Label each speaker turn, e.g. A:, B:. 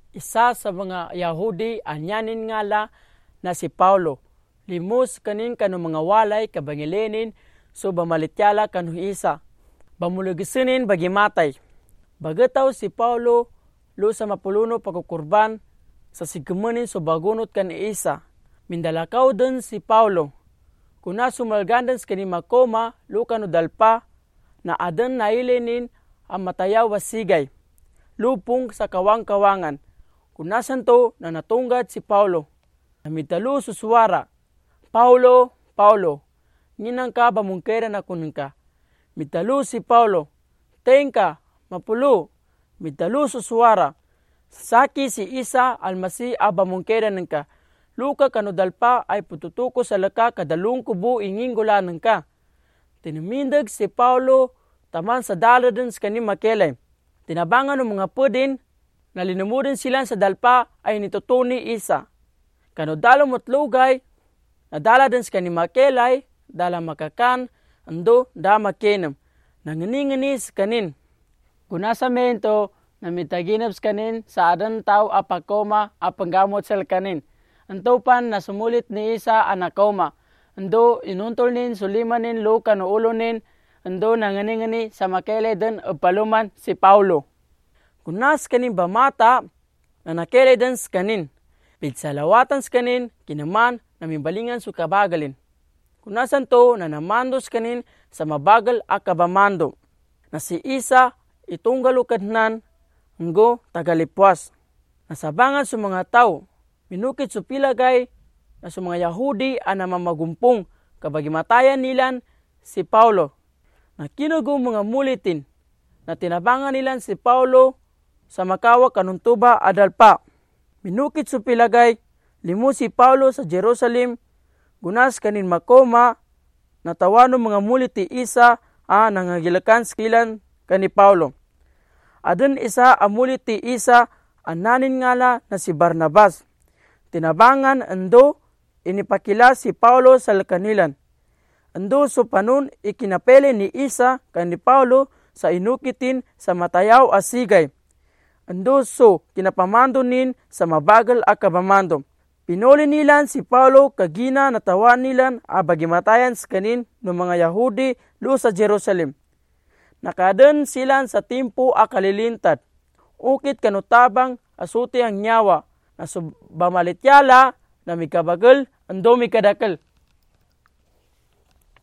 A: Isa sa mga Yahudi anyanin ngala na si Paulo. Limos kanin kanu mga walay kabangilinin so bamalityala kanu isa. Bamulugisinin bagi matay. Bagataw si Paulo lo sa mapuluno pagkukurban sa sigmanin so bagunot kan isa. Mindalakaw din si Paulo. Kuna sumalgandan kani makoma lo kanu dalpa na adan nailinin ang matayaw wasigay. Lupong sa kawang-kawangan. Kunasan to na natunggad si Paulo. Namitalo susuwara. Paulo, Paulo, ninang ka bamungkera na kunin ka. Mitalo si Paulo. Tengka, mapulo. Mitalo susuwara. Saki si Isa almasi abamungkera ng ka. Luka kanudalpa ay pututuko sa laka kadalung kubo ingingula ng ka. Tinamindag si Paulo taman sa daladens kani makelay. Tinabangan ng mga pudin na linumudin sila sa dalpa ay nitutuni Isa. Kanudalo motlugay na daladens kani makelay dala makakan ando da makenam. Nangininginis kanin. Kunasa mento na mitaginaps kanin sa adan tao apakoma apanggamot sel kanin. Anto pan na sumulit ni Isa anakoma. Ando inuntol sulimanin lo kanuulonin. Ando nangani sa makele den paluman si Paulo. Kunas kanin bamata na nakele den kanin. Pitsalawatan kanin kinaman na mimbalingan su kabagalin. Kunasan to na namandos kanin sa mabagal akabamando. Na si Isa itunggalo kadnan ngo tagalipwas. Nasabangan su mga tao. Minukit su pilagay na su mga Yahudi ana mamagumpong kabagimatayan nilan si Paulo. Na kinugong mga mulitin na tinabangan nilan si Paulo sa makawa kanuntuba adalpa. Minukit su pilagay limu si Paulo sa Jerusalem gunas kanin makoma na tawano mga muliti Isa nangagilakan skilan kani Paulo. Adun isa amuliti Isa ananin ngala na si Barnabas. Tinabangan ando inipakila si Paulo sa kanilan. Ando so panun ikinapele ni Isa kani Paulo sa inukitin sa matayaw asigay. Ando so kinapamando nin sa mabagal akabamando. Pinoli nilan si Paulo kagina natawan nilan abagimatayan sa kanin ng mga Yahudi lo sa Jerusalem. Nakaden silan sa timpo akalilintad. Ukit kanutabang asuti ang nyawa. Na bamalityala na mikabagal ando mikadakal.